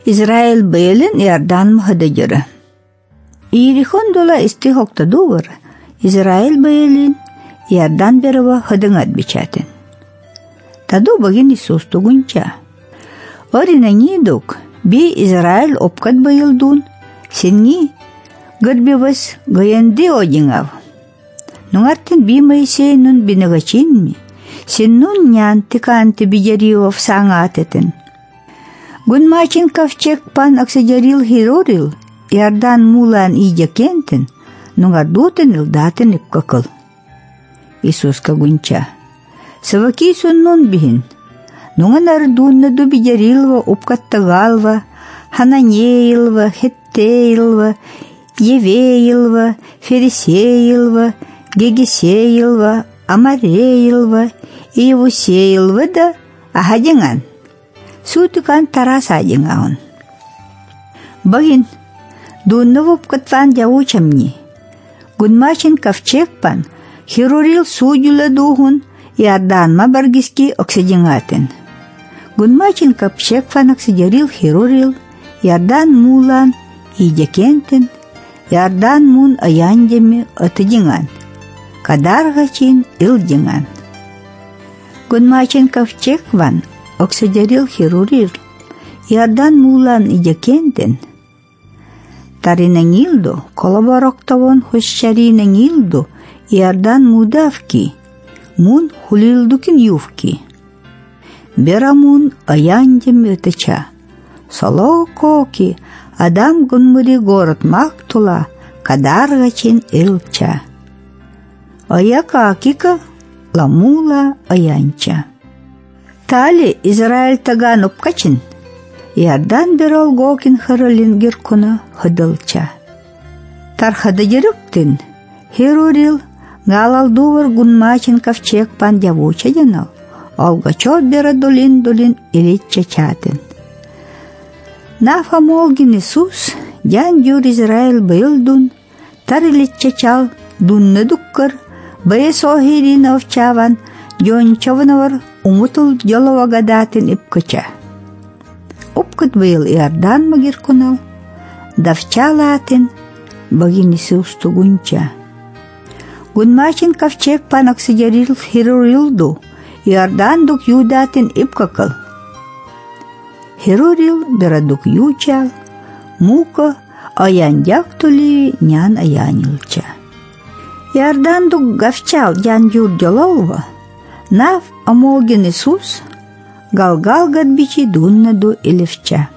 Израиль бейлин Иордан махадагера. Иерихон дола истихокта дугар Израиль бейлин Иордан берева хадангат бичатен. Таду багин Исус тугунча. Оринани дук би Израиль опкат бейлдун сенни гадбевас гаянди одингав. Нунгартен би Моисей нун бинагачинми сеннун нян тиканти биджаривов сангатетен. Гунмачин ковчег пан аксаджарил хирорил, Иордан мулан идякентен, нунгардутен илдатен ипкакыл. Исус кагунча. Саваки суннун бихин. Нунган ардунна ду биджарилва упкаттагалва, хананеилва, хеттеилва, евеилва, ферисеилва, гегесеилва, амареилва, иевусеилва да ахадянган. Сутукан тараса адингаун. Багин, дуннавуп катван дяучамни. Гунмачин ковчегпан хирурил судюла духун Иордан мабаргиски оксидингатен. Гунмачин ковчегпан оксидярил хирурил Иордан мулан идякентен, Иордан мун аяндями отыдинган. Кадаргачин илдинган. Гунмачин ковчегпан оксидярил хирурил Иордан мулан идякентен. Таринангилдо колобороктовон хощаринангилдо Иордан мудавки, мун хулилдукин ювки. Берамун аяндем этача. Солококи адам гунмури город мактула кадаргачин илча. Аяка акика ламула аянча. Тали Израиль таган упкачин, Иордан берол гокин харалин гиркуна хадалча. Тархадагирыптин, хирурил, галалдувар гунмачин ковчег пан дявуча янал, олгачо бера долин илитча чатин. Нафа молгин Исус, дян дюр Израиль бейлдун, тар илитча чал, дунны дуккар, бае сохирин овчаван, дёнчаванавар, умутул дёловагадатин ипкача. Упкат бейл Иордан магиркунал, давчалатин, багин Исус тугунча. Гунмачин ковчег пан оксидярил хирурилду, Иордан дук юдатин ипкакал. Хирурил берадук ючал, мука аяндяк тули нян аянилча. Иордан дук гавчал дян юр дёлолва, нав амолгин Исус, галгал гадбичи дунна ду илевча.